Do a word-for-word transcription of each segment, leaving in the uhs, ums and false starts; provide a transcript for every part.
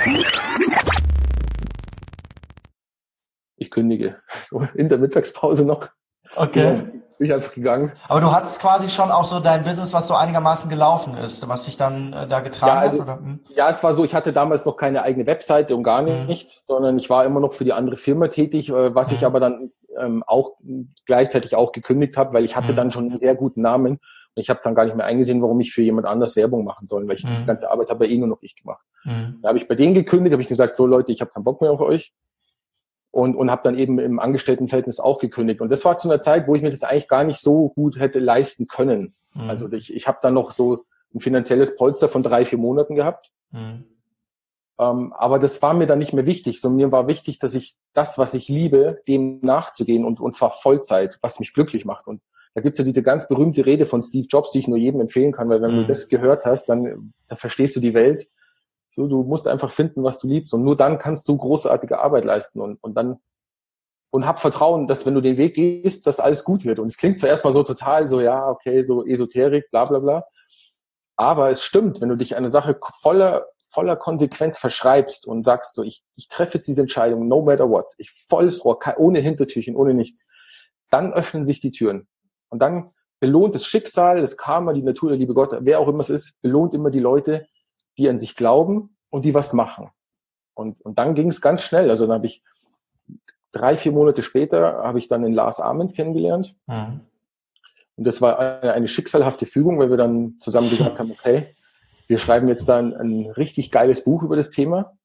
Ich kündige. So in der Mittagspause noch. Okay. Bin ich einfach gegangen. Aber du hattest quasi schon auch so dein Business, was so einigermaßen gelaufen ist, was dich dann äh, da getragen ja, also, hat? Oder? Hm? Ja, es war so, ich hatte damals noch keine eigene Webseite und gar nichts, hm. sondern ich war immer noch für die andere Firma tätig, äh, was hm. ich aber dann ähm, auch gleichzeitig auch gekündigt habe, weil ich hatte hm. dann schon einen sehr guten Namen und ich habe dann gar nicht mehr eingesehen, warum ich für jemand anders Werbung machen soll, weil ich hm. die ganze Arbeit habe bei eh nur noch ich gemacht. Hm. Da habe ich bei denen gekündigt, habe ich gesagt, so Leute, ich habe keinen Bock mehr auf euch. Und, und habe dann eben im Angestelltenverhältnis auch gekündigt. Und das war zu einer Zeit, wo ich mir das eigentlich gar nicht so gut hätte leisten können. Mhm. Also ich, ich habe dann noch so ein finanzielles Polster von drei, vier Monaten gehabt. Mhm. Ähm, aber das war mir dann nicht mehr wichtig. So, mir war wichtig, dass ich das, was ich liebe, dem nachzugehen und, und zwar Vollzeit, was mich glücklich macht. Und da gibt's ja diese ganz berühmte Rede von Steve Jobs, die ich nur jedem empfehlen kann, weil wenn mhm. du das gehört hast, dann, dann verstehst du die Welt. So, du musst einfach finden, was du liebst und nur dann kannst du großartige Arbeit leisten und, und dann und hab Vertrauen, dass wenn du den Weg gehst, dass alles gut wird. Und es klingt zwar erstmal so total so, ja, okay, so Esoterik, bla bla bla, aber es stimmt, wenn du dich eine Sache voller voller Konsequenz verschreibst und sagst so, ich, ich treffe jetzt diese Entscheidung, no matter what, ich volles Rohr, ohne Hintertürchen, ohne nichts, dann öffnen sich die Türen. Und dann belohnt das Schicksal, das Karma, die Natur, der liebe Gott, wer auch immer es ist, belohnt immer die Leute, die an sich glauben und die was machen. Und, und dann ging es ganz schnell. Also dann habe ich drei, vier Monate später habe ich dann den Lars Ament kennengelernt. Mhm. Und das war eine, eine schicksalhafte Fügung, weil wir dann zusammen gesagt haben, okay, wir schreiben jetzt dann ein, ein richtig geiles Buch über das Thema.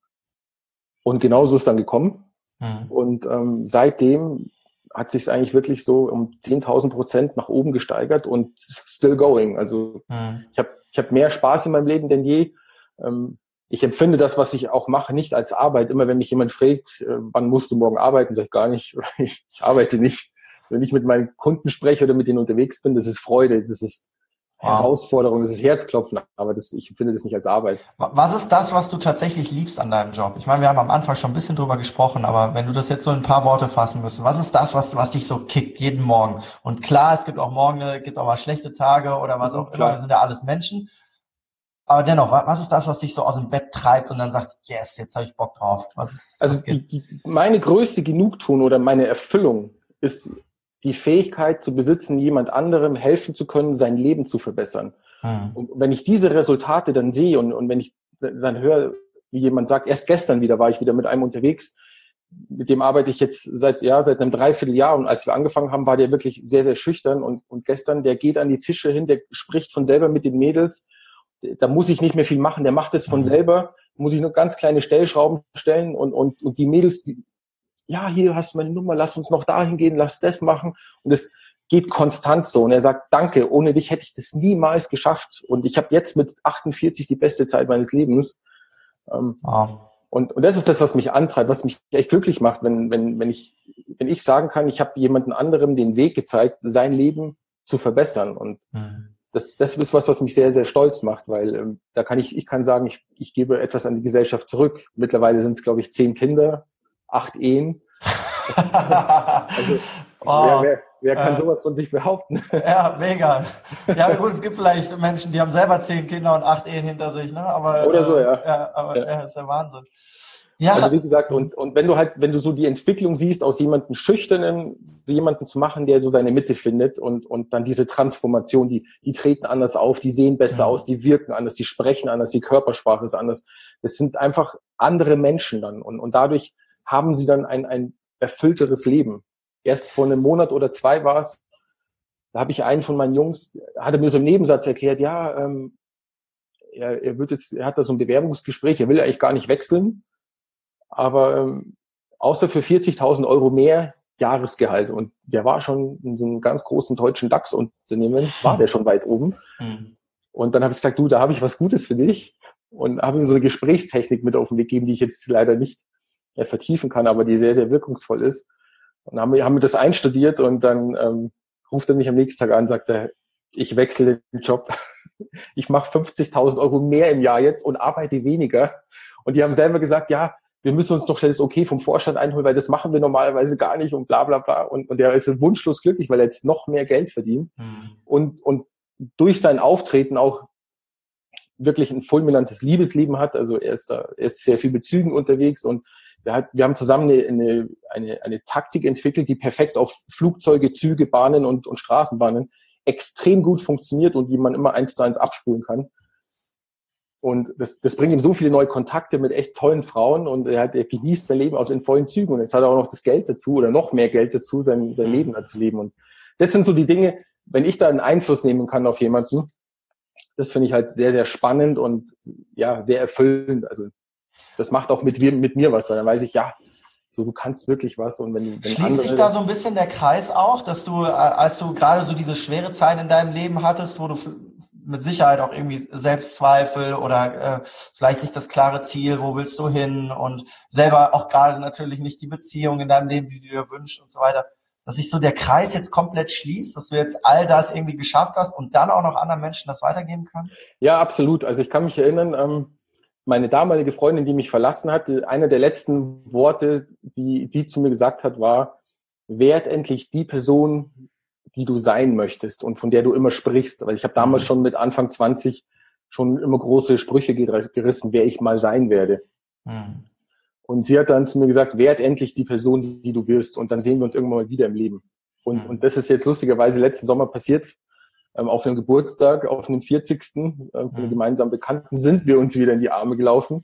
Und genauso ist es dann gekommen. Mhm. Und ähm, seitdem hat sich es eigentlich wirklich so um zehntausend Prozent nach oben gesteigert und still going. Also mhm. ich habe ich hab mehr Spaß in meinem Leben denn je. Ich empfinde das, was ich auch mache, nicht als Arbeit. Immer wenn mich jemand fragt, wann musst du morgen arbeiten, sage ich gar nicht. Ich, ich arbeite nicht. Also wenn ich mit meinen Kunden spreche oder mit denen unterwegs bin, das ist Freude, das ist wow. Herausforderung, das ist Herzklopfen. Aber das, ich empfinde das nicht als Arbeit. Was ist das, was du tatsächlich liebst an deinem Job? Ich meine, wir haben am Anfang schon ein bisschen drüber gesprochen, aber wenn du das jetzt so in ein paar Worte fassen müsstest, was ist das, was, was dich so kickt jeden Morgen? Und klar, es gibt auch morgen, es gibt auch mal schlechte Tage oder was auch immer. Wir sind ja alles Menschen. Aber dennoch, was ist das, was dich so aus dem Bett treibt und dann sagt, yes, jetzt habe ich Bock drauf? Was ist, also was die, die, meine größte Genugtuung oder meine Erfüllung ist die Fähigkeit zu besitzen, jemand anderem helfen zu können, sein Leben zu verbessern. Hm. Und wenn ich diese Resultate dann sehe und, und wenn ich dann höre, wie jemand sagt, erst gestern wieder war ich wieder mit einem unterwegs, mit dem arbeite ich jetzt seit ja seit einem Dreivierteljahr und als wir angefangen haben, war der wirklich sehr, sehr schüchtern und, und gestern, der geht an die Tische hin, der spricht von selber mit den Mädels. Da muss ich nicht mehr viel machen, der macht es von selber, muss ich nur ganz kleine Stellschrauben stellen und, und, und die Mädels, die, ja, hier hast du meine Nummer, lass uns noch dahin gehen, lass das machen und es geht konstant so und er sagt, danke, ohne dich hätte ich das niemals geschafft und ich habe jetzt mit achtundvierzig die beste Zeit meines Lebens ähm, wow. und, und das ist das, was mich antreibt, was mich echt glücklich macht, wenn, wenn, wenn ich, wenn ich sagen kann, ich habe jemanden anderem den Weg gezeigt, sein Leben zu verbessern und mhm. Das, das ist was, was mich sehr, sehr stolz macht, weil ähm, da kann ich, ich kann sagen, ich, ich gebe etwas an die Gesellschaft zurück. Mittlerweile sind es, glaube ich, zehn Kinder, acht Ehen. also, oh, wer, wer, wer kann äh, sowas von sich behaupten? Ja, mega. Ja, gut, es gibt vielleicht Menschen, die haben selber zehn Kinder und acht Ehen hinter sich, ne? Aber, Oder so, ja. Äh, ja, aber ja. ja, ist ja Wahnsinn. Ja. Also wie gesagt, und, und wenn du halt, wenn du so die Entwicklung siehst, aus jemandem Schüchternen, jemanden zu machen, der so seine Mitte findet und, und dann diese Transformation, die, die treten anders auf, die sehen besser mhm. aus, die wirken anders, die sprechen anders, die Körpersprache ist anders. Das sind einfach andere Menschen dann und, und dadurch haben sie dann ein, ein erfüllteres Leben. Erst vor einem Monat oder zwei war es, da habe ich einen von meinen Jungs, hatte mir so im Nebensatz erklärt, ja, ähm, er, er wird jetzt, er hat da so ein Bewerbungsgespräch, er will eigentlich gar nicht wechseln. Aber ähm, außer für vierzigtausend Euro mehr Jahresgehalt. Und der war schon in so einem ganz großen deutschen DAX-Unternehmen, war der schon weit oben. Mhm. Und dann habe ich gesagt, du, da habe ich was Gutes für dich. Und habe ihm so eine Gesprächstechnik mit auf den Weg gegeben, die ich jetzt leider nicht ja, vertiefen kann, aber die sehr, sehr wirkungsvoll ist. Und dann haben wir, haben wir das einstudiert und dann ähm, ruft er mich am nächsten Tag an und sagt, er, ich wechsle den Job. Ich mache fünfzigtausend Euro mehr im Jahr jetzt und arbeite weniger. Und die haben selber gesagt, ja, wir müssen uns noch schnell das Okay vom Vorstand einholen, weil das machen wir normalerweise gar nicht und bla bla bla. Und, und der ist wunschlos glücklich, weil er jetzt noch mehr Geld verdient. Mhm. Und, und durch sein Auftreten auch wirklich ein fulminantes Liebesleben hat. Also er ist da, er ist sehr viel mit Zügen unterwegs und wir, hat, wir haben zusammen eine, eine, eine, eine Taktik entwickelt, die perfekt auf Flugzeuge, Züge, Bahnen und, und Straßenbahnen extrem gut funktioniert und die man immer eins zu eins abspulen kann. Und das, das bringt ihm so viele neue Kontakte mit echt tollen Frauen und er, hat, er genießt sein Leben aus in vollen Zügen und jetzt hat er auch noch das Geld dazu oder noch mehr Geld dazu, sein, sein Leben zu leben. Und das sind so die Dinge, wenn ich da einen Einfluss nehmen kann auf jemanden, das finde ich halt sehr, sehr spannend und ja, sehr erfüllend. Also das macht auch mit, mit mir was, weil dann weiß ich, ja, so, du kannst wirklich was. Und wenn, wenn Schließt andere, sich da so ein bisschen der Kreis auch, dass du, als du gerade so diese schwere Zeit in deinem Leben hattest, wo du mit Sicherheit auch irgendwie Selbstzweifel oder äh, vielleicht nicht das klare Ziel, wo willst du hin und selber auch gerade natürlich nicht die Beziehung in deinem Leben, die du dir wünschst und so weiter, dass sich so der Kreis jetzt komplett schließt, dass du jetzt all das irgendwie geschafft hast und dann auch noch anderen Menschen das weitergeben kannst? Ja, absolut. Also ich kann mich erinnern, ähm, meine damalige Freundin, die mich verlassen hat, einer der letzten Worte, die sie zu mir gesagt hat, war, werd endlich die Person, die du sein möchtest und von der du immer sprichst. Weil ich habe damals schon mit Anfang zwanzig schon immer große Sprüche gerissen, wer ich mal sein werde. Mhm. Und sie hat dann zu mir gesagt, werd endlich die Person, die, die du wirst und dann sehen wir uns irgendwann mal wieder im Leben. Und, mhm. und das ist jetzt lustigerweise letzten Sommer passiert. Ähm, auf einem Geburtstag, auf einem vierzigsten Äh, von einem gemeinsamen Bekannten sind wir uns wieder in die Arme gelaufen.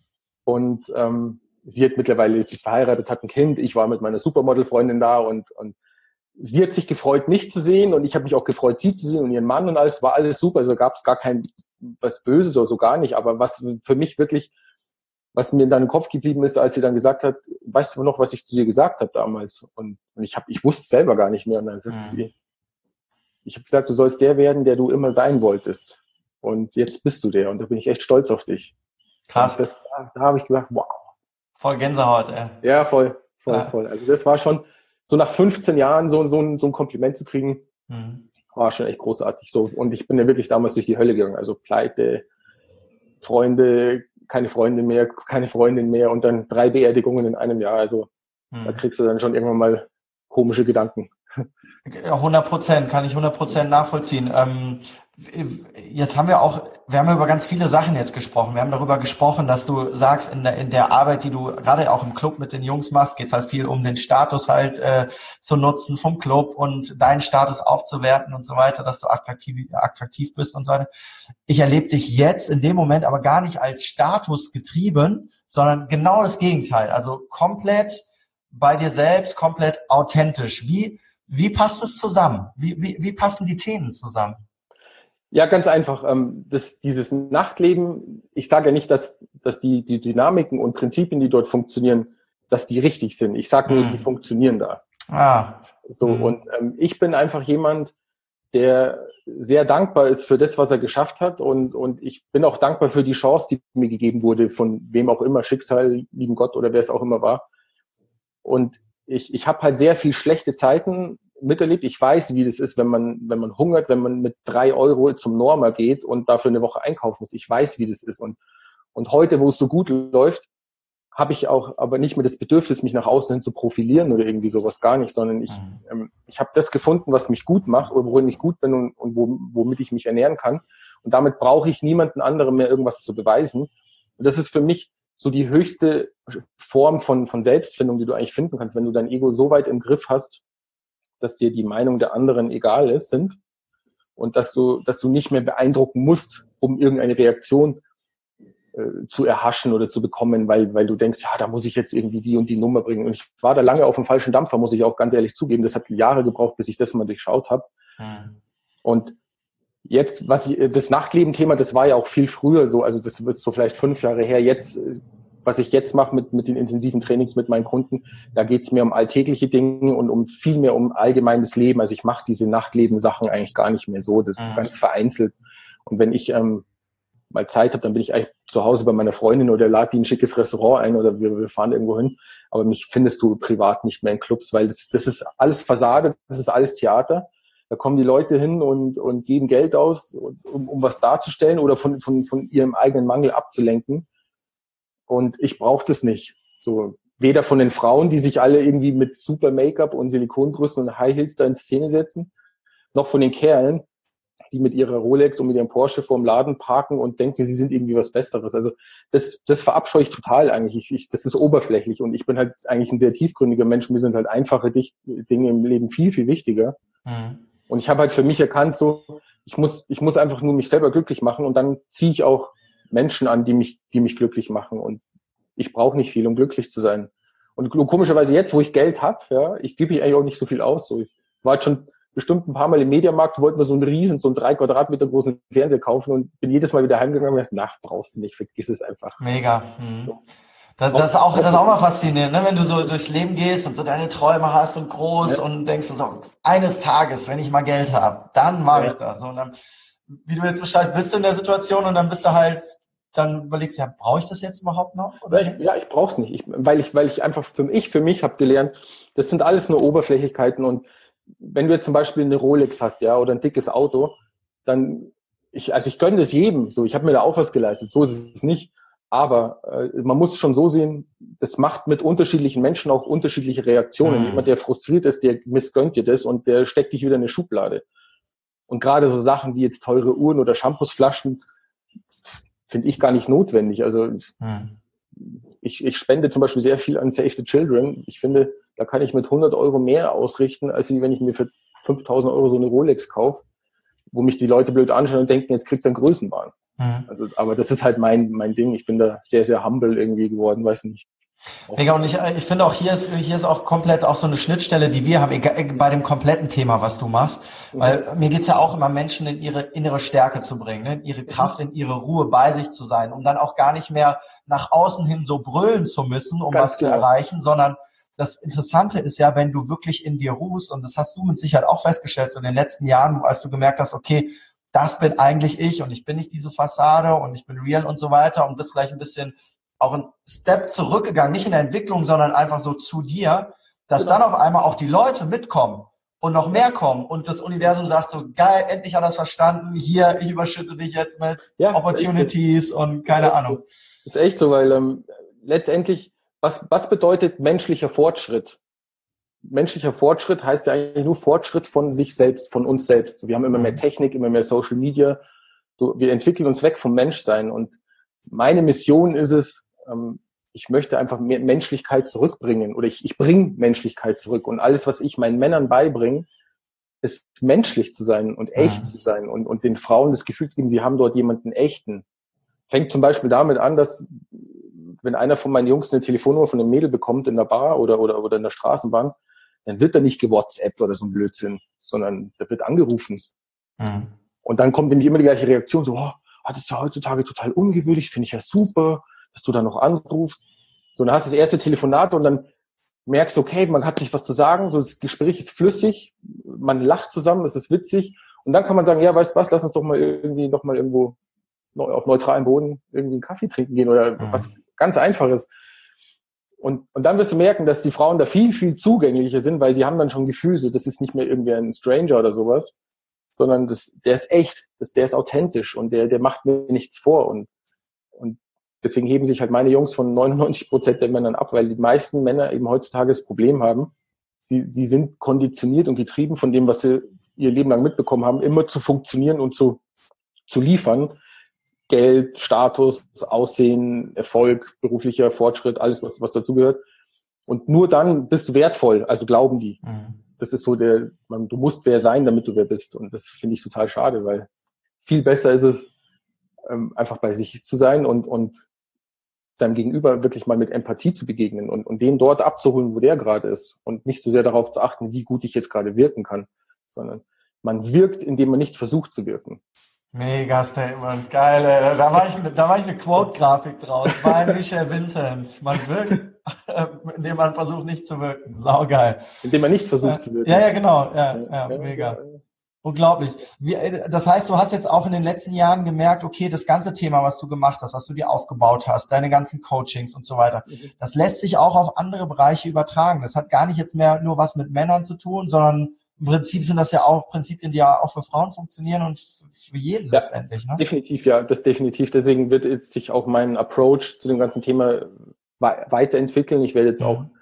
Und ähm, sie hat mittlerweile, ist verheiratet, hat ein Kind. Ich war mit meiner Supermodel-Freundin da und, und sie hat sich gefreut, mich zu sehen und ich habe mich auch gefreut, sie zu sehen und ihren Mann und alles, war alles super. Also gab es gar kein was Böses oder so, gar nicht. Aber was für mich wirklich, was mir in deinem Kopf geblieben ist, als sie dann gesagt hat, weißt du noch, was ich zu dir gesagt habe damals? Und, und ich habe, ich wusste es selber gar nicht mehr. Und dann sagt mhm. sie, ich habe gesagt, du sollst der werden, der du immer sein wolltest. Und jetzt bist du der. Und da bin ich echt stolz auf dich. Krass. Das, da habe ich gesagt, wow. Voll Gänsehaut, ey. Ja, voll, voll, ja. voll. Also das war schon, so nach fünfzehn Jahren so, so, ein, so ein Kompliment zu kriegen, mhm. war schon echt großartig. So. Und ich bin ja wirklich damals durch die Hölle gegangen. Also Pleite, Freunde, keine Freunde mehr, keine Freundin mehr und dann drei Beerdigungen in einem Jahr. Also mhm. da kriegst du dann schon irgendwann mal komische Gedanken. hundert Prozent, kann ich hundert Prozent nachvollziehen. Ähm, jetzt haben wir auch, wir haben über ganz viele Sachen jetzt gesprochen. Wir haben darüber gesprochen, dass du sagst, in der, in der Arbeit, die du gerade auch im Club mit den Jungs machst, geht es halt viel um den Status halt äh, zu nutzen vom Club und deinen Status aufzuwerten und so weiter, dass du attraktiv, attraktiv bist und so weiter. Ich erlebe dich jetzt in dem Moment aber gar nicht als Status getrieben, sondern genau das Gegenteil. Also komplett bei dir selbst, komplett authentisch. Wie Wie passt es zusammen? Wie, wie, wie passen die Themen zusammen? Ja, ganz einfach. Ähm, das, dieses Nachtleben, ich sage ja nicht, dass, dass die, die Dynamiken und Prinzipien, die dort funktionieren, dass die richtig sind. Ich sage nur, hm. die funktionieren da. Ah. So, hm. Und ähm, ich bin einfach jemand, der sehr dankbar ist für das, was er geschafft hat. Und, und ich bin auch dankbar für die Chance, die mir gegeben wurde, von wem auch immer, Schicksal, lieben Gott oder wer es auch immer war. Und ich, ich habe halt sehr viel schlechte Zeiten miterlebt. Ich weiß, wie das ist, wenn man, wenn man hungert, wenn man mit drei Euro zum Norma geht und dafür eine Woche einkaufen muss. Ich weiß, wie das ist. Und, und heute, wo es so gut läuft, habe ich auch aber nicht mehr das Bedürfnis, mich nach außen hin zu profilieren oder irgendwie sowas, gar nicht, sondern ich, ähm, ich habe das gefunden, was mich gut macht oder worin ich gut bin und, und wo, womit ich mich ernähren kann. Und damit brauche ich niemanden anderem mehr irgendwas zu beweisen. Und das ist für mich so die höchste Form von, von Selbstfindung, die du eigentlich finden kannst, wenn du dein Ego so weit im Griff hast, dass dir die Meinung der anderen egal ist, sind und dass du, dass du nicht mehr beeindrucken musst, um irgendeine Reaktion äh, zu erhaschen oder zu bekommen, weil, weil du denkst, ja, da muss ich jetzt irgendwie die und die Nummer bringen. Und ich war da lange auf dem falschen Dampfer, muss ich auch ganz ehrlich zugeben. Das hat Jahre gebraucht, bis ich das mal durchschaut habe. Mhm. Und jetzt, was ich, das Nachtleben-Thema, das war ja auch viel früher so, also das ist so vielleicht fünf Jahre her. Jetzt, was ich jetzt mache mit, mit den intensiven Trainings mit meinen Kunden, da geht's mir um alltägliche Dinge und um viel mehr um allgemeines Leben. Also ich mache diese Nachtleben-Sachen eigentlich gar nicht mehr so, das ist mhm. ganz vereinzelt. Und wenn ich ähm, mal Zeit habe, dann bin ich eigentlich zu Hause bei meiner Freundin oder lade die ein schickes Restaurant ein oder wir, wir fahren irgendwo hin. Aber mich findest du privat nicht mehr in Clubs, weil das, das ist alles Fassade, das ist alles Theater. Da kommen die Leute hin und, und geben Geld aus, um, um was darzustellen oder von, von, von ihrem eigenen Mangel abzulenken. Und ich brauche das nicht. So, weder von den Frauen, die sich alle irgendwie mit super Make-up und Silikonbrüsten und High Heels da in Szene setzen, noch von den Kerlen, die mit ihrer Rolex und mit ihrem Porsche vorm Laden parken und denken, sie sind irgendwie was Besseres. Also das, das verabscheue ich total eigentlich. Ich, ich, das ist oberflächlich und ich bin halt eigentlich ein sehr tiefgründiger Mensch. Mir sind halt einfache Dinge im Leben viel, viel wichtiger. Mhm. Und ich habe halt für mich erkannt, so, ich muss, ich muss einfach nur mich selber glücklich machen und dann ziehe ich auch Menschen an, die mich, die mich glücklich machen. Und ich brauche nicht viel, um glücklich zu sein. Und komischerweise jetzt, wo ich Geld habe, ja, ich gebe ich eigentlich auch nicht so viel aus. So, ich war jetzt schon bestimmt ein paar Mal im Mediamarkt, wollte mir so einen riesen, so einen drei Quadratmeter großen Fernseher kaufen und bin jedes Mal wieder heimgegangen und gesagt, na, brauchst du nicht, vergiss es einfach. Mega. Hm. Das, das, ist auch, das ist auch mal faszinierend, ne? Wenn du so durchs Leben gehst und so deine Träume hast und groß ja. und denkst so, eines Tages, wenn ich mal Geld habe, dann mache ja. ich das. Und dann, wie du jetzt beschreibst, bist du in der Situation und dann bist du halt, dann überlegst du, ja, brauche ich das jetzt überhaupt noch? Oder ja, ich, ja, ich brauche es nicht, ich, weil ich, weil ich einfach für mich, für mich habe gelernt, das sind alles nur Oberflächlichkeiten und wenn du jetzt zum Beispiel eine Rolex hast, ja, oder ein dickes Auto, dann, ich, also ich gönne das jedem, so, ich habe mir da auch was geleistet, so ist es nicht. Aber äh, man muss schon so sehen, das macht mit unterschiedlichen Menschen auch unterschiedliche Reaktionen. Mhm. Jemand, der frustriert ist, der missgönnt dir das und der steckt dich wieder in eine Schublade. Und gerade so Sachen wie jetzt teure Uhren oder Shampoosflaschen finde ich gar nicht notwendig. Also mhm. ich, ich spende zum Beispiel sehr viel an Save the Children. Ich finde, da kann ich mit hundert Euro mehr ausrichten, als wenn ich mir für fünftausend Euro so eine Rolex kaufe, wo mich die Leute blöd anschauen und denken, jetzt kriegt er einen Größenwahn. Mhm. Also, aber das ist halt mein, mein Ding. Ich bin da sehr, sehr humble irgendwie geworden, weiß nicht. Mega, und ich, ich finde auch hier ist, hier ist auch komplett auch so eine Schnittstelle, die wir haben, egal, bei dem kompletten Thema, was du machst. Mhm. Weil mir geht's ja auch immer, Menschen in ihre innere Stärke zu bringen, ne? In ihre Kraft, in ihre Ruhe bei sich zu sein, um dann auch gar nicht mehr nach außen hin so brüllen zu müssen, um Ganz was klar. zu erreichen, sondern das Interessante ist ja, wenn du wirklich in dir ruhst, und das hast du mit Sicherheit auch festgestellt, so in den letzten Jahren, als du gemerkt hast, okay, das bin eigentlich ich und ich bin nicht diese Fassade und ich bin real und so weiter und bist vielleicht ein bisschen auch einen Step zurückgegangen, nicht in der Entwicklung, sondern einfach so zu dir, dass genau. dann auf einmal auch die Leute mitkommen und noch mehr kommen und das Universum sagt so, geil, endlich hat er es verstanden, hier, ich überschütte dich jetzt mit ja, Opportunities so. und keine ist Ahnung. So. Ist echt so, weil ähm, letztendlich, was, was bedeutet menschlicher Fortschritt? Menschlicher Fortschritt heißt ja eigentlich nur Fortschritt von sich selbst, von uns selbst. Wir haben immer mehr Technik, immer mehr Social Media. So, wir entwickeln uns weg vom Menschsein. Und meine Mission ist es, ähm, ich möchte einfach mehr Menschlichkeit zurückbringen oder ich, ich bringe Menschlichkeit zurück. Und alles, was ich meinen Männern beibringe, ist menschlich zu sein und echt mhm. zu sein und, und den Frauen das Gefühl zu geben, sie haben dort jemanden echten. Fängt zum Beispiel damit an, dass wenn einer von meinen Jungs eine Telefonnummer von einem Mädel bekommt in der Bar oder, oder, oder in der Straßenbahn, dann wird er nicht gewhatsappt oder so ein Blödsinn, sondern der wird angerufen. Mhm. Und dann kommt nämlich immer die gleiche Reaktion, so, oh, das ist ja heutzutage total ungewöhnlich, finde ich ja super, dass du da noch anrufst. So, dann hast du das erste Telefonat und dann merkst du, okay, man hat sich was zu sagen, so das Gespräch ist flüssig, man lacht zusammen, es ist witzig. Und dann kann man sagen, ja, weißt du was, lass uns doch mal irgendwie noch mal irgendwo auf neutralem Boden irgendwie einen Kaffee trinken gehen oder mhm. was ganz Einfaches. Und, und dann wirst du merken, dass die Frauen da viel, viel zugänglicher sind, weil sie haben dann schon ein Gefühl, so, das ist nicht mehr irgendwie ein Stranger oder sowas, sondern das, der ist echt, das, der ist authentisch und der, der macht mir nichts vor. Und, und deswegen heben sich halt meine Jungs von neunundneunzig Prozent der Männern ab, weil die meisten Männer eben heutzutage das Problem haben, sie, sie sind konditioniert und getrieben von dem, was sie ihr Leben lang mitbekommen haben, immer zu funktionieren und zu, zu liefern. Geld, Status, Aussehen, Erfolg, beruflicher Fortschritt, alles, was, was dazugehört. Und nur dann bist du wertvoll, also glauben die. Mhm. Das ist so der, man, du musst wer sein, damit du wer bist. Und das finde ich total schade, weil viel besser ist es, ähm, einfach bei sich zu sein und, und seinem Gegenüber wirklich mal mit Empathie zu begegnen und, und den dort abzuholen, wo der gerade ist. Und nicht so sehr darauf zu achten, wie gut ich jetzt gerade wirken kann, sondern man wirkt, indem man nicht versucht zu wirken. Mega Statement, geil, ey. Da war ich, da war ich eine Quote-Grafik draus bei Michelle Vincent. Man wirkt, indem man versucht nicht zu wirken. Saugeil. Indem man nicht versucht ja, zu wirken. Ja, ja, genau. Ja, ja, ja mega. Ja, ja. Unglaublich. Wie, das heißt, du hast jetzt auch in den letzten Jahren gemerkt, okay, das ganze Thema, was du gemacht hast, was du dir aufgebaut hast, deine ganzen Coachings und so weiter, das lässt sich auch auf andere Bereiche übertragen. Das hat gar nicht jetzt mehr nur was mit Männern zu tun, sondern im Prinzip sind das ja auch Prinzipien, die ja auch für Frauen funktionieren und für jeden ja, letztendlich. Ne? Definitiv, ja, das definitiv. Deswegen wird jetzt sich auch mein Approach zu dem ganzen Thema weiterentwickeln. Ich werde jetzt mhm. auch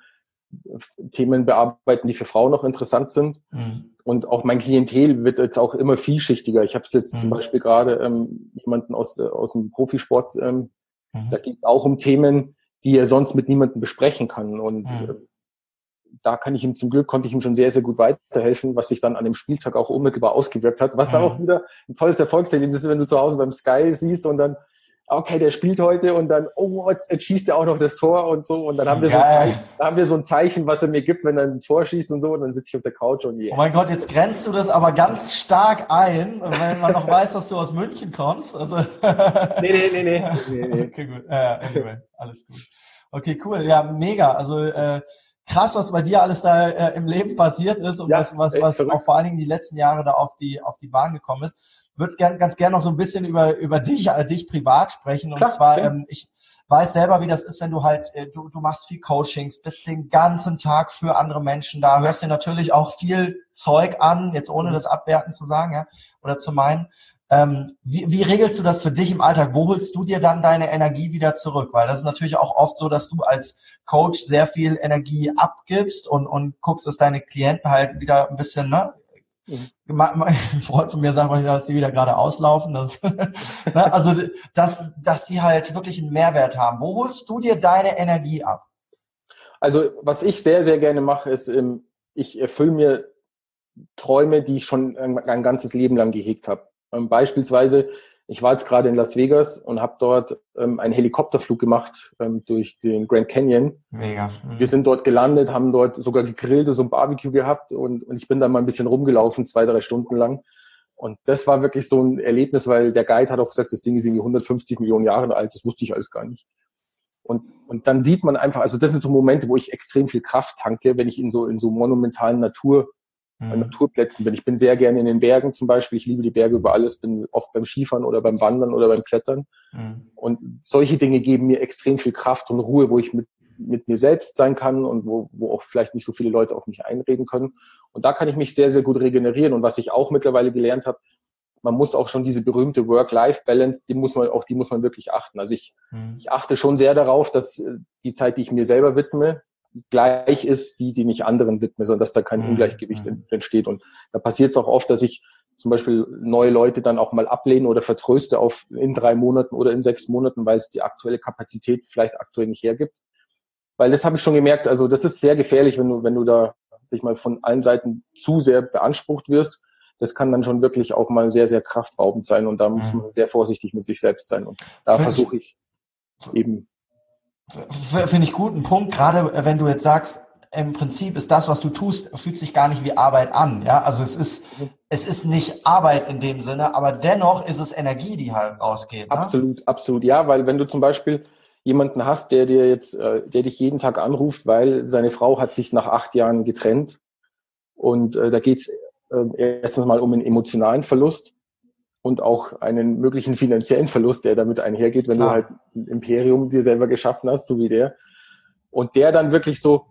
Themen bearbeiten, die für Frauen noch interessant sind. Mhm. Und auch mein Klientel wird jetzt auch immer vielschichtiger. Ich habe jetzt mhm. zum Beispiel gerade ähm, jemanden aus, aus dem Profisport, ähm, mhm. da geht es auch um Themen, die er sonst mit niemandem besprechen kann. Und mhm. äh, da kann ich ihm zum Glück, konnte ich ihm schon sehr, sehr gut weiterhelfen, was sich dann an dem Spieltag auch unmittelbar ausgewirkt hat. Was mhm. auch wieder ein tolles Erfolgserlebnis ist, wenn du zu Hause beim Sky siehst und dann, okay, der spielt heute und dann, oh, jetzt, jetzt schießt er auch noch das Tor und so. Und dann haben wir so ein Zeichen, da haben wir so ein Zeichen, was er mir gibt, wenn er ein Tor schießt und so. Und dann sitze ich auf der Couch und yeah. Oh mein Gott, jetzt grenzt du das aber ganz stark ein, wenn man noch weiß, dass du aus München kommst. Also nee, nee, nee, nee. nee, nee. Okay, gut. Ja, anyway, alles gut. Okay, cool. Ja, mega. Also äh, krass, was bei dir alles da äh, im Leben passiert ist und ja, was, was, was auch vor allen Dingen die letzten Jahre da auf die, auf die Bahn gekommen ist. Würde gern, ganz gerne noch so ein bisschen über, über dich, äh, dich privat sprechen. Und Klar, zwar, okay. ähm, ich weiß selber, wie das ist, wenn du halt, äh, du, du machst viel Coachings, bist den ganzen Tag für andere Menschen da, hörst dir natürlich auch viel Zeug an, jetzt ohne das abwerten zu sagen, ja, oder zu meinen. Ähm, wie, wie regelst du das für dich im Alltag? Wo holst du dir dann deine Energie wieder zurück? Weil das ist natürlich auch oft so, dass du als Coach sehr viel Energie abgibst und, und guckst, dass deine Klienten halt wieder ein bisschen, ne, ein Freund von mir sagt manchmal, dass die wieder gerade auslaufen. Das, ne? Also, dass, dass die halt wirklich einen Mehrwert haben. Wo holst du dir deine Energie ab? Also, was ich sehr, sehr gerne mache, ist, ich erfülle mir Träume, die ich schon ein ganzes Leben lang gehegt habe. Beispielsweise, ich war jetzt gerade in Las Vegas und habe dort ähm, einen Helikopterflug gemacht ähm, durch den Grand Canyon. Mega. Mhm. Wir sind dort gelandet, haben dort sogar gegrillt, so ein Barbecue gehabt und, und ich bin dann mal ein bisschen rumgelaufen, zwei, drei Stunden lang. Und das war wirklich so ein Erlebnis, weil der Guide hat auch gesagt, das Ding ist irgendwie hundertfünfzig Millionen Jahre alt, das wusste ich alles gar nicht. Und, und dann sieht man einfach, also das sind so Momente, wo ich extrem viel Kraft tanke, wenn ich in so, in so monumentalen Natur An Naturplätzen bin. Ich bin sehr gerne in den Bergen zum Beispiel. Ich liebe die Berge über alles. Bin oft beim Skifahren oder beim Wandern oder beim Klettern. Mhm. Und solche Dinge geben mir extrem viel Kraft und Ruhe, wo ich mit, mit mir selbst sein kann und wo, wo auch vielleicht nicht so viele Leute auf mich einreden können. Und da kann ich mich sehr, sehr gut regenerieren. Und was ich auch mittlerweile gelernt habe, man muss auch schon diese berühmte Work-Life-Balance, die muss man auch, die muss man wirklich achten. Also ich, mhm. ich achte schon sehr darauf, dass die Zeit, die ich mir selber widme, gleich ist, die, die nicht anderen widme, sondern dass da kein Ungleichgewicht mhm. entsteht. Und da passiert es auch oft, dass ich zum Beispiel neue Leute dann auch mal ablehne oder vertröste auf in drei Monaten oder in sechs Monaten, weil es die aktuelle Kapazität vielleicht aktuell nicht hergibt. Weil das habe ich schon gemerkt, also das ist sehr gefährlich, wenn du, wenn du da sich mal von allen Seiten zu sehr beansprucht wirst. Das kann dann schon wirklich auch mal sehr, sehr kraftraubend sein und da mhm. muss man sehr vorsichtig mit sich selbst sein. Und da versuche ich eben Finde ich gut, ein Punkt, gerade wenn du jetzt sagst, im Prinzip ist das, was du tust, fühlt sich gar nicht wie Arbeit an, ja, also es ist, es ist nicht Arbeit in dem Sinne, aber dennoch ist es Energie, die halt rausgeht. Ne? Absolut, absolut, ja, weil wenn du zum Beispiel jemanden hast, der dir jetzt, der dich jeden Tag anruft, weil seine Frau hat sich nach acht Jahren getrennt und äh, da geht's äh, erstens mal um einen emotionalen Verlust und auch einen möglichen finanziellen Verlust, der damit einhergeht, wenn Klar. du halt ein Imperium dir selber geschaffen hast, so wie der. Und der dann wirklich so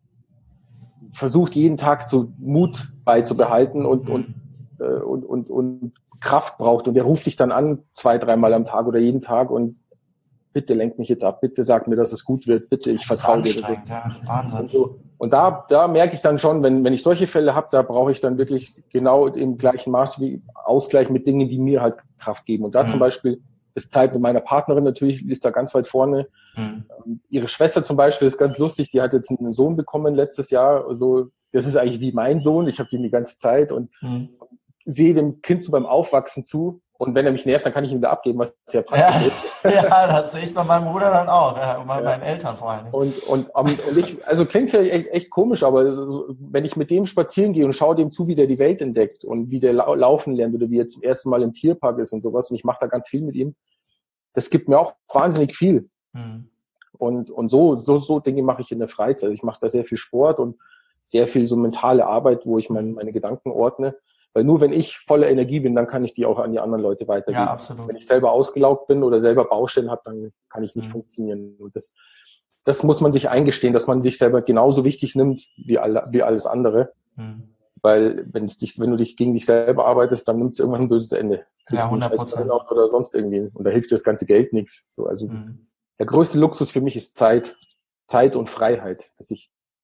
versucht, jeden Tag so Mut beizubehalten und, und, äh, und, und, und Kraft braucht. Und der ruft dich dann an, zwei, dreimal am Tag oder jeden Tag und bitte lenk mich jetzt ab, bitte sag mir, dass es gut wird, bitte, ich vertraue dir. Ja, Wahnsinn. Und, so. Und da, da merke ich dann schon, wenn, wenn ich solche Fälle habe, da brauche ich dann wirklich genau im gleichen Maß wie Ausgleich mit Dingen, die mir halt Kraft geben. Und da mhm. zum Beispiel ist Zeit mit meiner Partnerin natürlich, ist da ganz weit vorne. Mhm. Ihre Schwester zum Beispiel ist ganz lustig, die hat jetzt einen Sohn bekommen letztes Jahr. Also, das ist eigentlich wie mein Sohn, ich habe den die ganze Zeit und mhm. sehe dem Kind so beim Aufwachsen zu. Und wenn er mich nervt, dann kann ich ihn wieder abgeben, was sehr praktisch ja, ist. Ja, das sehe ich bei meinem Bruder dann auch, ja, und bei ja. meinen Eltern vor allem. Und, und, und ich, also klingt vielleicht echt, echt komisch, aber so, wenn ich mit dem spazieren gehe und schaue dem zu, wie der die Welt entdeckt und wie der lau- laufen lernt oder wie er zum ersten Mal im Tierpark ist und sowas, und ich mache da ganz viel mit ihm, das gibt mir auch wahnsinnig viel. Hm. Und, und so, so, so Dinge mache ich in der Freizeit. Ich mache da sehr viel Sport und sehr viel so mentale Arbeit, wo ich mein, meine Gedanken ordne. Weil nur wenn ich voller Energie bin, dann kann ich die auch an die anderen Leute weitergeben. Ja, absolut. Wenn ich selber ausgelaugt bin oder selber Baustellen habe, dann kann ich nicht mhm. funktionieren. Und das, das muss man sich eingestehen, dass man sich selber genauso wichtig nimmt wie, alle, wie alles andere. Mhm. Weil wenn, es dich, wenn du dich gegen dich selber arbeitest, dann nimmt es irgendwann ein böses Ende. Ja, hundert Prozent. Oder sonst irgendwie. Und da hilft dir das ganze Geld nichts. So, also mhm. der größte Luxus für mich ist Zeit. Zeit und Freiheit. Dass ich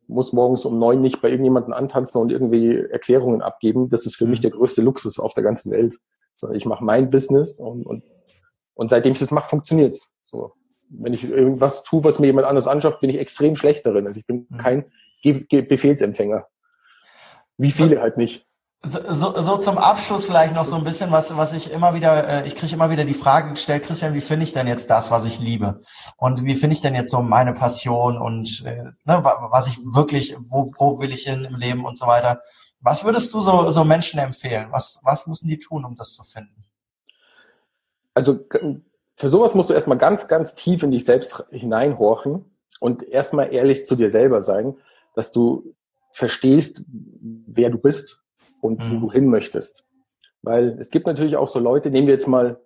muss morgens um neun nicht bei irgendjemandem antanzen und irgendwie Erklärungen abgeben. Das ist für mich der größte Luxus auf der ganzen Welt. So, ich mache mein Business und, und, und seitdem ich das mache, funktioniert's. So, wenn ich irgendwas tue, was mir jemand anderes anschafft, bin ich extrem schlecht darin. Also ich bin kein Ge- Ge- Befehlsempfänger. Wie viele halt nicht. So, so, so zum Abschluss vielleicht noch so ein bisschen, was was ich immer wieder, äh, ich kriege immer wieder die Frage gestellt, Christian, wie finde ich denn jetzt das, was ich liebe? Und wie finde ich denn jetzt so meine Passion und äh, ne, was ich wirklich, wo, wo will ich hin im Leben und so weiter? Was würdest du so, so Menschen empfehlen? Was, was müssen die tun, um das zu finden? Also für sowas musst du erstmal ganz, ganz tief in dich selbst hineinhorchen und erstmal ehrlich zu dir selber sein, dass du verstehst, wer du bist und wo du hin möchtest. Weil es gibt natürlich auch so Leute, nehmen wir jetzt mal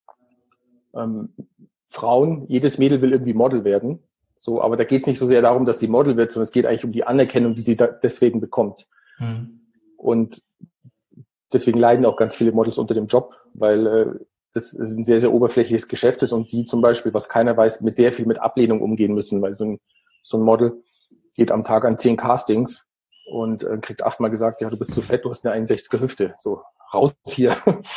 ähm, Frauen, jedes Mädel will irgendwie Model werden. So, aber da geht es nicht so sehr darum, dass sie Model wird, sondern es geht eigentlich um die Anerkennung, die sie da deswegen bekommt. Mhm. Und deswegen leiden auch ganz viele Models unter dem Job, weil äh, das ein sehr, sehr oberflächliches Geschäft ist und die zum Beispiel, was keiner weiß, mit sehr viel mit Ablehnung umgehen müssen, weil so ein, so ein Model geht am Tag an zehn Castings und äh, kriegt achtmal gesagt, ja, du bist zu fett, du hast eine einundsechziger Hüfte. So, raus hier.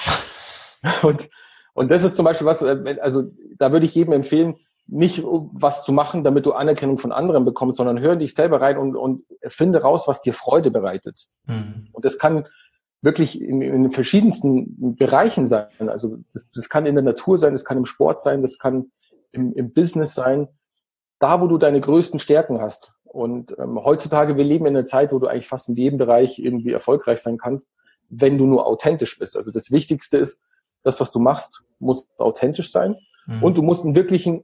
und, und das ist zum Beispiel was, also da würde ich jedem empfehlen, nicht was zu machen, damit du Anerkennung von anderen bekommst, sondern hör dich selber rein und, und finde raus, was dir Freude bereitet. Mhm. Und das kann wirklich in, in den verschiedensten Bereichen sein. Also das, das kann in der Natur sein, das kann im Sport sein, das kann im, im Business sein. Da, wo du deine größten Stärken hast. Und ähm, heutzutage, wir leben in einer Zeit, wo du eigentlich fast in jedem Bereich irgendwie erfolgreich sein kannst, wenn du nur authentisch bist. Also das Wichtigste ist, das, was du machst, muss authentisch sein. Mhm. Und du musst einen wirklichen,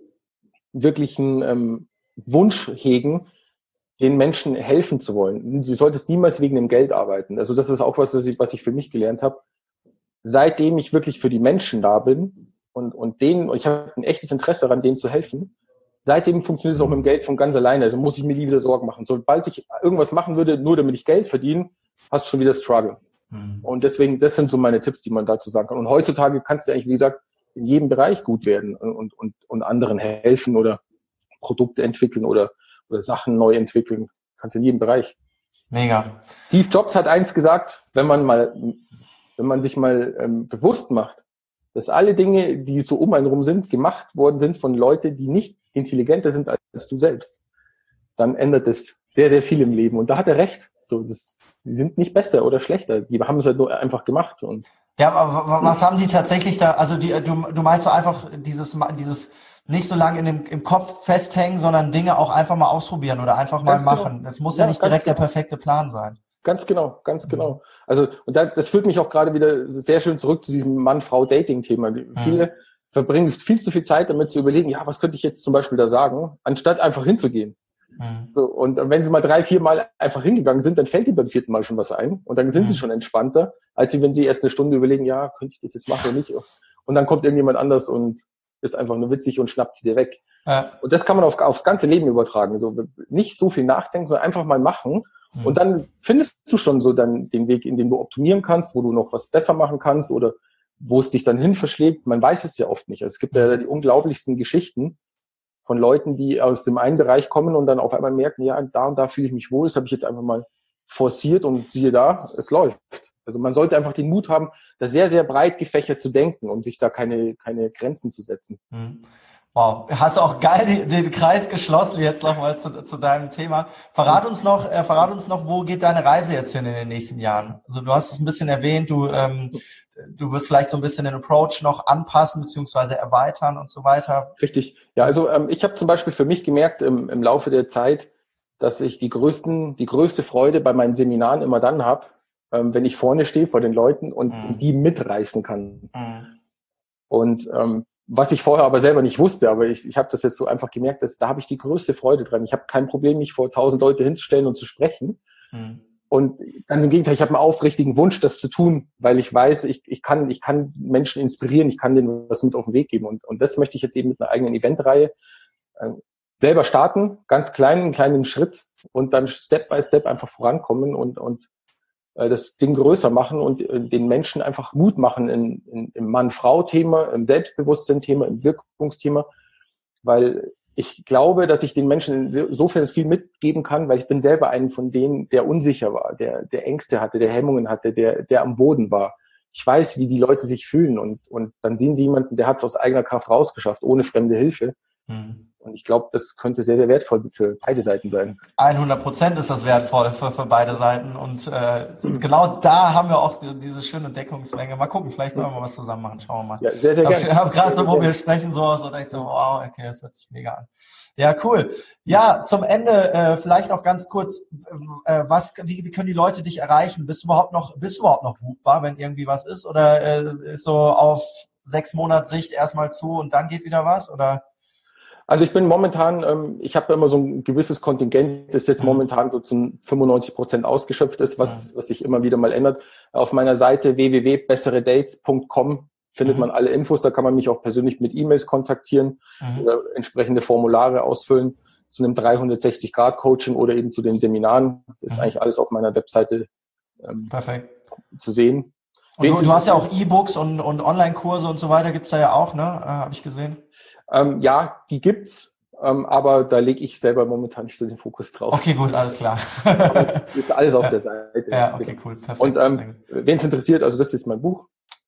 wirklichen ähm, Wunsch hegen, den Menschen helfen zu wollen. Du solltest niemals wegen dem Geld arbeiten. Also das ist auch was, was ich für mich gelernt habe. Seitdem ich wirklich für die Menschen da bin und, und denen, und ich habe ein echtes Interesse daran, denen zu helfen, seitdem funktioniert es auch mit dem Geld von ganz alleine. Also muss ich mir nie wieder Sorgen machen. Sobald ich irgendwas machen würde, nur damit ich Geld verdiene, hast du schon wieder Struggle. Mhm. Und deswegen, das sind so meine Tipps, die man dazu sagen kann. Und heutzutage kannst du eigentlich, wie gesagt, in jedem Bereich gut werden und, und, und anderen helfen oder Produkte entwickeln oder, oder Sachen neu entwickeln. Kannst in jedem Bereich. Mega. Steve Jobs hat eins gesagt, wenn man mal, wenn man sich mal ähm, bewusst macht, dass alle Dinge, die so um einen rum sind, gemacht worden sind von Leuten, die nicht intelligenter sind als du selbst, dann ändert es sehr, sehr viel im Leben. Und da hat er recht. So, es ist, die sind nicht besser oder schlechter. Die haben es halt nur einfach gemacht. Und ja, aber was haben die tatsächlich da, also die, du, du meinst so einfach dieses, dieses nicht so lange in dem, im Kopf festhängen, sondern Dinge auch einfach mal ausprobieren oder einfach mal ganz machen. Genau. Das muss ja, ja nicht direkt genau. der perfekte Plan sein. Ganz genau, ganz genau. Also, und da, das führt mich auch gerade wieder sehr schön zurück zu diesem Mann-Frau-Dating-Thema. Mhm. Viele verbringen viel zu viel Zeit damit zu überlegen, ja, was könnte ich jetzt zum Beispiel da sagen, anstatt einfach hinzugehen. Mhm. So, und wenn sie mal drei, vier Mal einfach hingegangen sind, dann fällt ihnen beim vierten Mal schon was ein. Und dann sind mhm. sie schon entspannter, als sie, wenn sie erst eine Stunde überlegen, ja, könnte ich das jetzt machen oder nicht. Und dann kommt irgendjemand anders und ist einfach nur witzig und schnappt sie dir weg. Ja. Und das kann man auf, aufs ganze Leben übertragen. So, nicht so viel nachdenken, sondern einfach mal machen. Mhm. Und dann findest du schon so dann den Weg, in dem du optimieren kannst, wo du noch was besser machen kannst oder wo es dich dann hin verschlägt. Man weiß es ja oft nicht. Also es gibt ja die unglaublichsten Geschichten von Leuten, die aus dem einen Bereich kommen und dann auf einmal merken, ja, da und da fühle ich mich wohl, das habe ich jetzt einfach mal forciert und siehe da, es läuft. Also man sollte einfach den Mut haben, da sehr, sehr breit gefächert zu denken und sich da keine, keine Grenzen zu setzen. Wow, hast du auch geil den, den Kreis geschlossen jetzt nochmal zu, zu deinem Thema. Verrat uns noch, äh, verrat uns noch, wo geht deine Reise jetzt hin in den nächsten Jahren? Also du hast es ein bisschen erwähnt, du, ähm, du wirst vielleicht so ein bisschen den Approach noch anpassen beziehungsweise erweitern und so weiter. Richtig. Ja, also ähm, ich habe zum Beispiel für mich gemerkt im, im Laufe der Zeit, dass ich die größten, die größte Freude bei meinen Seminaren immer dann habe, ähm, wenn ich vorne stehe vor den Leuten und mhm. die mitreißen kann. Mhm. Und ähm, was ich vorher aber selber nicht wusste, aber ich, ich habe das jetzt so einfach gemerkt, dass da habe ich die größte Freude dran. Ich habe kein Problem, mich vor tausend Leute hinzustellen und zu sprechen. Mhm. Und ganz im Gegenteil, ich habe einen aufrichtigen Wunsch, das zu tun, weil ich weiß, ich, ich kann, ich kann Menschen inspirieren, ich kann denen was mit auf den Weg geben. Und, und das möchte ich jetzt eben mit einer eigenen Eventreihe äh, selber starten, ganz klein, einen kleinen Schritt und dann Step by Step einfach vorankommen und, und äh, das Ding größer machen und äh, den Menschen einfach Mut machen in, in, im Mann-Frau-Thema, im Selbstbewusstsein-Thema, im Wirkungsthema, weil ich glaube, dass ich den Menschen insofern viel mitgeben kann, weil ich bin selber einen von denen, der unsicher war, der, der Ängste hatte, der Hemmungen hatte, der, der am Boden war. Ich weiß, wie die Leute sich fühlen und, und dann sehen sie jemanden, der hat es aus eigener Kraft rausgeschafft, ohne fremde Hilfe. Mhm. Und ich glaube, das könnte sehr, sehr wertvoll für beide Seiten sein. hundert Prozent ist das wertvoll für, für beide Seiten. Und äh, genau da haben wir auch die, diese schöne Deckungsmenge. Mal gucken, vielleicht können wir mal was zusammen machen. Schauen wir mal. Ja, sehr, sehr gerne. Ich habe gerade so, wo wir sprechen, so, so, da ich so, wow, okay, das hört sich mega an. Ja, cool. Ja, zum Ende äh, vielleicht noch ganz kurz, äh, was, wie, wie können die Leute dich erreichen? Bist du überhaupt noch, bist du überhaupt noch buchbar, wenn irgendwie was ist? Oder äh, ist so auf sechs Monats Sicht erstmal zu und dann geht wieder was? Oder? Also ich bin momentan, ähm, ich habe immer so ein gewisses Kontingent, das jetzt momentan so zu fünfundneunzig Prozent ausgeschöpft ist, was, was sich immer wieder mal ändert. Auf meiner Seite w w w punkt bessere dates punkt com findet mhm. man alle Infos, da kann man mich auch persönlich mit E-Mails kontaktieren mhm. oder entsprechende Formulare ausfüllen zu einem dreihundertsechzig Grad Coaching oder eben zu den Seminaren. Das ist mhm. eigentlich alles auf meiner Webseite ähm, Perfekt. zu sehen. Und du, du hast ja auch E-Books und, und Online-Kurse und so weiter, gibt's da ja auch, ne? Äh, habe ich gesehen. Ähm, ja, die gibt's, ähm, aber da lege ich selber momentan nicht so den Fokus drauf. Okay, gut, alles klar. Aber ist alles auf ja. der Seite. Ja, okay, cool, perfekt. Und ähm, wen es interessiert, also das ist mein Buch.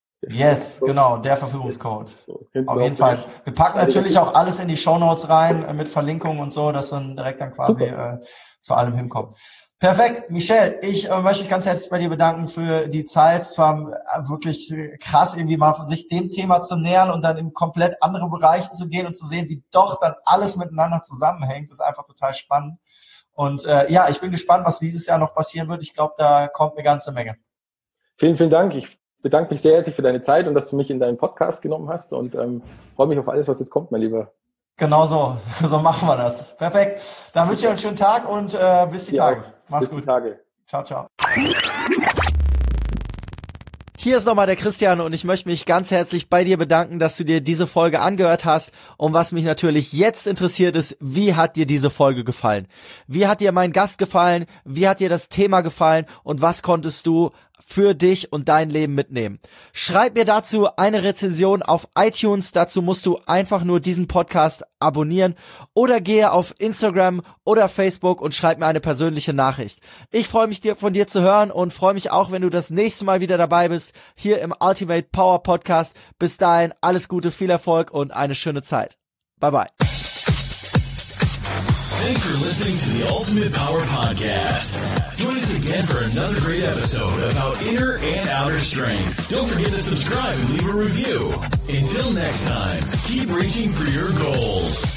Yes, genau, der Verfügungscode. So, auf jeden Fall. Wir packen natürlich auch alles in die Shownotes rein äh, mit Verlinkungen und so, dass man direkt dann quasi äh, zu allem hinkommt. Perfekt, Michel, ich äh, möchte mich ganz herzlich bei dir bedanken für die Zeit. Es war äh, wirklich krass, irgendwie mal sich dem Thema zu nähern und dann in komplett andere Bereiche zu gehen und zu sehen, wie doch dann alles miteinander zusammenhängt. Das ist einfach total spannend. Und äh, ja, ich bin gespannt, was dieses Jahr noch passieren wird. Ich glaube, da kommt eine ganze Menge. Vielen, vielen Dank. Ich bedanke mich sehr herzlich für deine Zeit und dass du mich in deinen Podcast genommen hast und ähm, freue mich auf alles, was jetzt kommt, mein Lieber. Genau so. So machen wir das. Perfekt. Dann wünsche ich euch einen schönen Tag und äh, bis die ja, Tage. Mach's bis gut. Die Tage. Ciao, ciao. Hier ist nochmal der Christian und ich möchte mich ganz herzlich bei dir bedanken, dass du dir diese Folge angehört hast. Und was mich natürlich jetzt interessiert ist, wie hat dir diese Folge gefallen? Wie hat dir mein Gast gefallen? Wie hat dir das Thema gefallen? Und was konntest du für dich und dein Leben mitnehmen? Schreib mir dazu eine Rezension auf iTunes. Dazu musst du einfach nur diesen Podcast abonnieren oder gehe auf Instagram oder Facebook und schreib mir eine persönliche Nachricht. Ich freue mich, dir von dir zu hören und freue mich auch, wenn du das nächste Mal wieder dabei bist, hier im Ultimate Power Podcast. Bis dahin, alles Gute, viel Erfolg und eine schöne Zeit. Bye bye. Thanks for listening to the Ultimate Power Podcast. Join us again for another great episode about inner and outer strength. Don't forget to subscribe and leave a review. Until next time, keep reaching for your goals.